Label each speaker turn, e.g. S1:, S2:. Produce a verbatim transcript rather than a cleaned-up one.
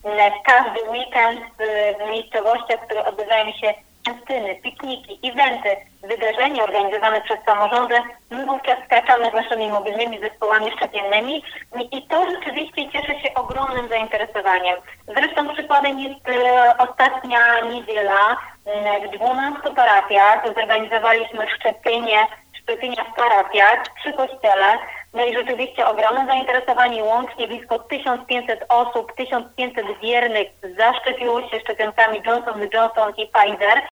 S1: każdy weekend w miejscowościach, w których odbywają się festyny, pikniki, eventy, wydarzenia organizowane przez samorządy, my wówczas skaczamy z naszymi mobilnymi zespołami szczepiennymi i to rzeczywiście cieszy się ogromnym zainteresowaniem. Zresztą przykładem jest e, ostatnia niedziela. W dwunastu parafiach zorganizowaliśmy szczepienie, szczepienia w parafiach, przy kościele. No i rzeczywiście ogromne zainteresowanie, łącznie blisko tysiąc pięćset osób, tysiąc pięćset wiernych zaszczepiło się szczepionkami Johnson and Johnson i Pfizer.